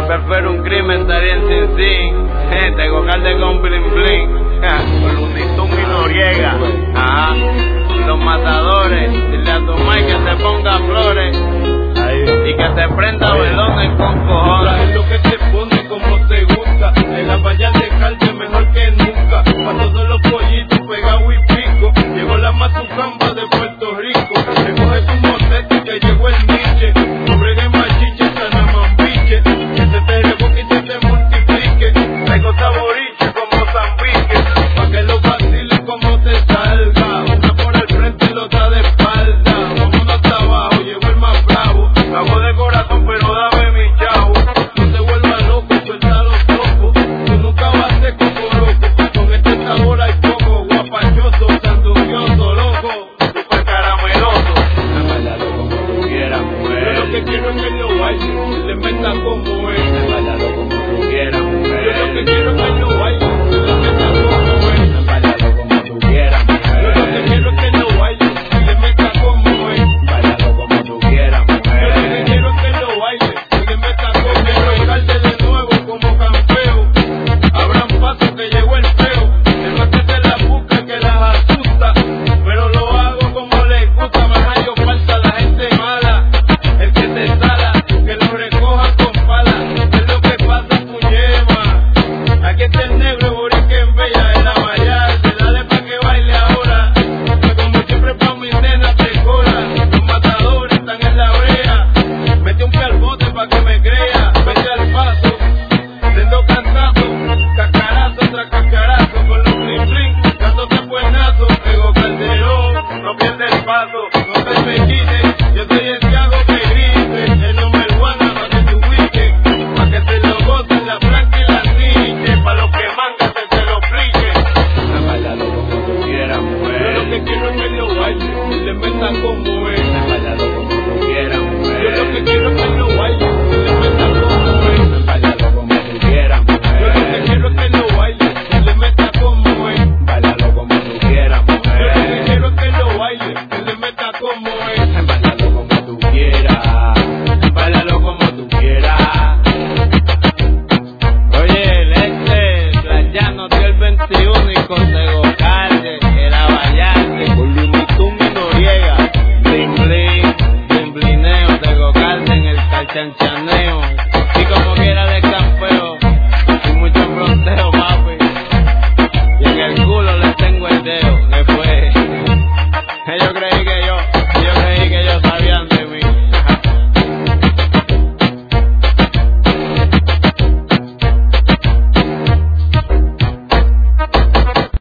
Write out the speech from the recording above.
prefiero un crimen, estaría en Sin Sin. Tengo calde con bling bling. Con Lunitum y Noriega. Ajá. Los matadores. Dile a tu Mike que te ponga flores. Y que te prenda velones con cojones. Es lo que te pone como te gusta. En la valla de calde mejor que nunca. Pa' todos los pollitos pegados y pico. Llegó la matucamba de Puerto Rico. Recoge tu motete que llegó el niche. No bregue machiche, sanamambiche. Que se te revoque y se te multiplique. Traigo saboriche como Zambique. Pa' que lo vaciles como te salga. Una por el frente y la otra de espalda. Vámonos hasta abajo, llegó el más bravo. Hago de corazón pero dame mi chavo. No te vuelvas loco, suelta los locos. Tú nunca vas a ser cocoroco. Con este sabor hay poco guapachoso, sandunguioso, loco, super carameloso. Bailalo como tú quieras, mujer. Yo lo que quiero es que lo baile, le meta como es. Bailalo como tú quieras, mujer. Yo lo que quiero es que lo baile, le meta como es. Bailalo como tú quieras, mujer. Yo lo que quiero es que lo baile, le meta como es. Bailalo como tú quieras, Yo lo que mujer. quiero es que lo baile, le meta como es. Quiero calde de nuevo como campeón. Abran paso que llegó el feo. El más que se la busca que las asusta. Pero lo hago como les gusta. Más hallo falta la gente mala. El que te sala, que lo recoja con pala. Es lo que pasa tu yema. Aquí está el negro, boriquen bella en la Vallarta. Dale pa' que baile ahora. Que como siempre pa' mis nenas te cobra. Los matadores están en la brea. Mete un pie al bote pa' que me crea. Vete al paso. Siendo cantazo, cascarazo tras cascarazo, con los bling bling, dándote buenazo, Tego Calderón, no pierdes el paso, no te me quites, yo soy el que hago que grite, el number one pa' que te ubiques, pa' que te lo gocen la blanca y la niche, pa' los que mangan se lo pliquen. Bailalo como tú quieras, Yo mujer. lo que quiero es que lo baile, le metan como es. Bailalo como tú quieras, Yo lo mujer. que quiero es que lo baile, le metan como es. Bailalo como tú quieras, Yo lo que mujer. quiero es que lo baile, le meta como es. Bailalo como tú quieras, Yo lo que mujer. quiero es que lo baile, que le meta como es. Bailalo como tú quieras. Bailalo como tú quieras. Oye, el Playano dio el 21 y con Tego Calde, el Abayarte, con Lunitum y Noriega. Bling bling, bling blineo, Tego Calde en el calchanchaneo.